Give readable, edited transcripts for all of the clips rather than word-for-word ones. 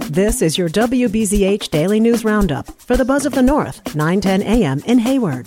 This is your WBZH Daily News Roundup for the Buzz of the North, 9:10 a.m. in Hayward.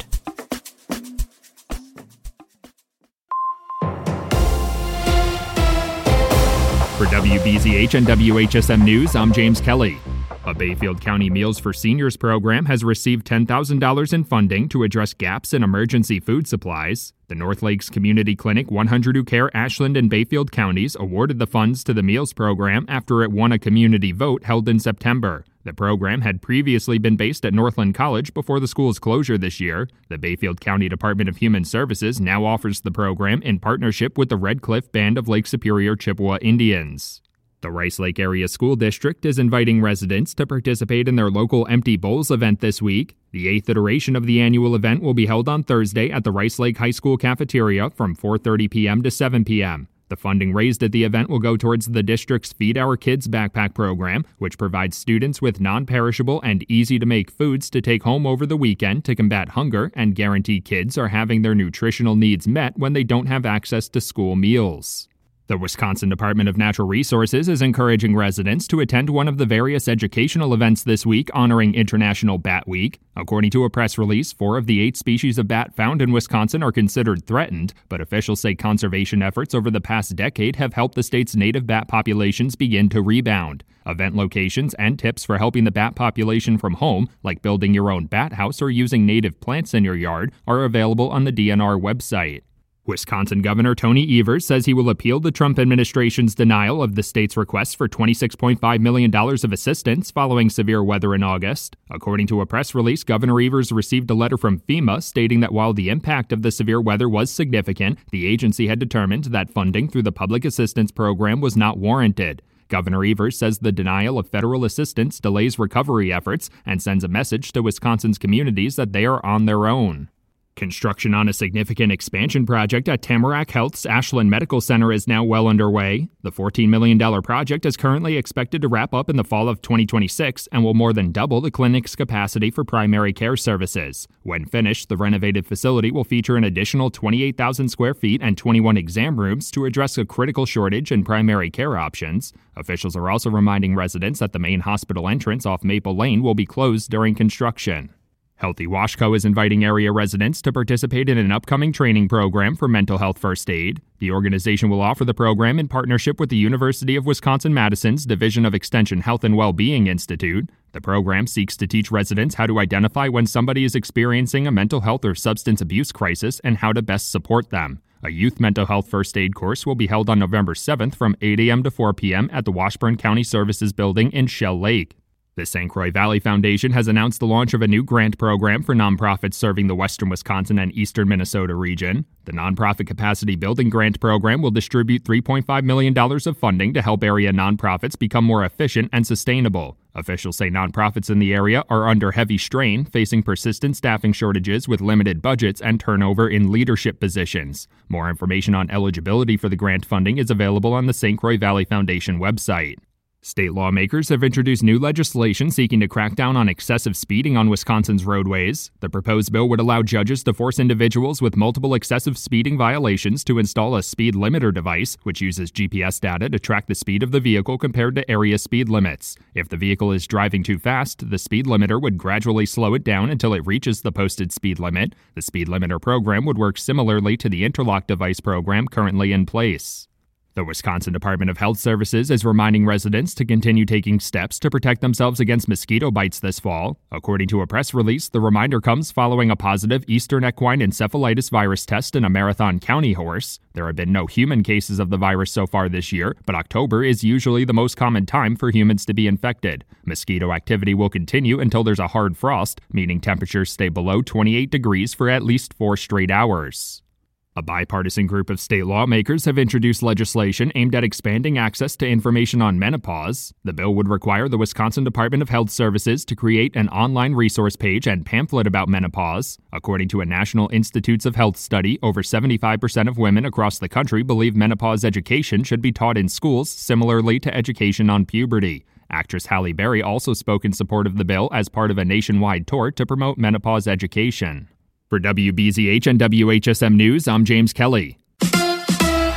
For WBZH and WHSM News, I'm James Kelly. A Bayfield County Meals for Seniors program has received $10,000 in funding to address gaps in emergency food supplies. The North Lakes Community Clinic 100 Who Care Ashland and Bayfield counties awarded the funds to the Meals program after it won a community vote held in September. The program had previously been based at Northland College before the school's closure this year. The Bayfield County Department of Human Services now offers the program in partnership with the Red Cliff Band of Lake Superior Chippewa Indians. The Rice Lake Area School District is inviting residents to participate in their local Empty Bowls event this week. The 8th iteration of the annual event will be held on Thursday at the Rice Lake High School cafeteria from 4:30 p.m. to 7 p.m. The funding raised at the event will go towards the district's Feed Our Kids backpack program, which provides students with non-perishable and easy-to-make foods to take home over the weekend to combat hunger and guarantee kids are having their nutritional needs met when they don't have access to school meals. The Wisconsin Department of Natural Resources is encouraging residents to attend one of the various educational events this week honoring International Bat Week. According to a press release, 4 of the 8 species of bat found in Wisconsin are considered threatened, but officials say conservation efforts over the past decade have helped the state's native bat populations begin to rebound. Event locations and tips for helping the bat population from home, like building your own bat house or using native plants in your yard, are available on the DNR website. Wisconsin Governor Tony Evers says he will appeal the Trump administration's denial of the state's request for $26.5 million of assistance following severe weather in August. According to a press release, Governor Evers received a letter from FEMA stating that while the impact of the severe weather was significant, the agency had determined that funding through the Public Assistance Program was not warranted. Governor Evers says the denial of federal assistance delays recovery efforts and sends a message to Wisconsin's communities that they are on their own. Construction on a significant expansion project at Tamarack Health's Ashland Medical Center is now well underway. The $14 million project is currently expected to wrap up in the fall of 2026 and will more than double the clinic's capacity for primary care services. When finished, the renovated facility will feature an additional 28,000 square feet and 21 exam rooms to address a critical shortage in primary care options. Officials are also reminding residents that the main hospital entrance off Maple Lane will be closed during construction. Healthy Washco is inviting area residents to participate in an upcoming training program for mental health first aid. The organization will offer the program in partnership with the University of Wisconsin-Madison's Division of Extension Health and Wellbeing Institute. The program seeks to teach residents how to identify when somebody is experiencing a mental health or substance abuse crisis and how to best support them. A youth mental health first aid course will be held on November 7th from 8 a.m. to 4 p.m. at the Washburn County Services Building in Shell Lake. The St. Croix Valley Foundation has announced the launch of a new grant program for nonprofits serving the western Wisconsin and eastern Minnesota region. The Nonprofit Capacity Building Grant Program will distribute $3.5 million of funding to help area nonprofits become more efficient and sustainable. Officials say nonprofits in the area are under heavy strain, facing persistent staffing shortages with limited budgets and turnover in leadership positions. More information on eligibility for the grant funding is available on the St. Croix Valley Foundation website. State lawmakers have introduced new legislation seeking to crack down on excessive speeding on Wisconsin's roadways. The proposed bill would allow judges to force individuals with multiple excessive speeding violations to install a speed limiter device, which uses GPS data to track the speed of the vehicle compared to area speed limits. If the vehicle is driving too fast, the speed limiter would gradually slow it down until it reaches the posted speed limit. The speed limiter program would work similarly to the interlock device program currently in place. The Wisconsin Department of Health Services is reminding residents to continue taking steps to protect themselves against mosquito bites this fall. According to a press release, the reminder comes following a positive Eastern equine encephalitis virus test in a Marathon County horse. There have been no human cases of the virus so far this year, but October is usually the most common time for humans to be infected. Mosquito activity will continue until there's a hard frost, meaning temperatures stay below 28 degrees for at least 4 straight hours. A bipartisan group of state lawmakers have introduced legislation aimed at expanding access to information on menopause. The bill would require the Wisconsin Department of Health Services to create an online resource page and pamphlet about menopause. According to a National Institutes of Health study, over 75% of women across the country believe menopause education should be taught in schools, similarly to education on puberty. Actress Halle Berry also spoke in support of the bill as part of a nationwide tour to promote menopause education. For WBZH and WHSM News, I'm James Kelly.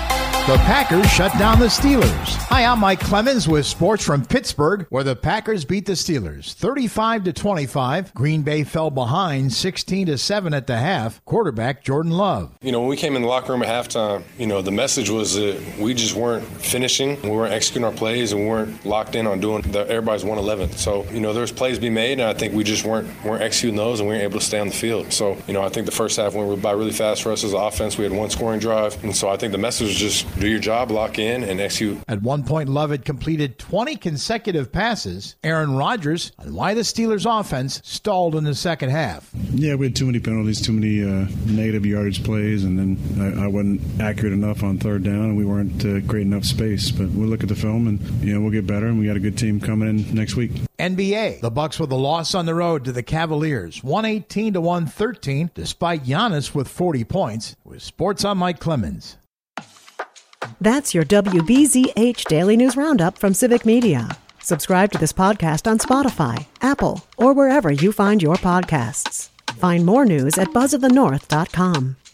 The Packers shut down the Steelers. Hi, I'm Mike Clemens with sports from Pittsburgh, where the Packers beat the Steelers 35-25. Green Bay fell behind 16-7 at the half. Quarterback Jordan Love. When we came in the locker room at halftime, the message was that we just weren't finishing. We weren't executing our plays, and we weren't locked in on doing everybody's 111. So, there's plays to be made, and I think we just weren't executing those, and we weren't able to stay on the field. So, I think the first half went by really fast for us as an offense. We had one scoring drive, and so I think the message was just do your job, lock in, and execute. At one point, Love had completed 20 consecutive passes. Aaron Rodgers on why the Steelers' offense stalled in the second half. Yeah, we had too many penalties, too many negative yardage plays, and then I wasn't accurate enough on third down, and we weren't creating enough space. But we'll look at the film, and we'll get better, and we got a good team coming in next week. NBA, the Bucks with a loss on the road to the Cavaliers, 118-113, despite Giannis with 40 points. With Sports, I'm Mike Clemens. That's your WBZH Daily News Roundup from Civic Media. Subscribe to this podcast on Spotify, Apple, or wherever you find your podcasts. Find more news at buzzofthenorth.com.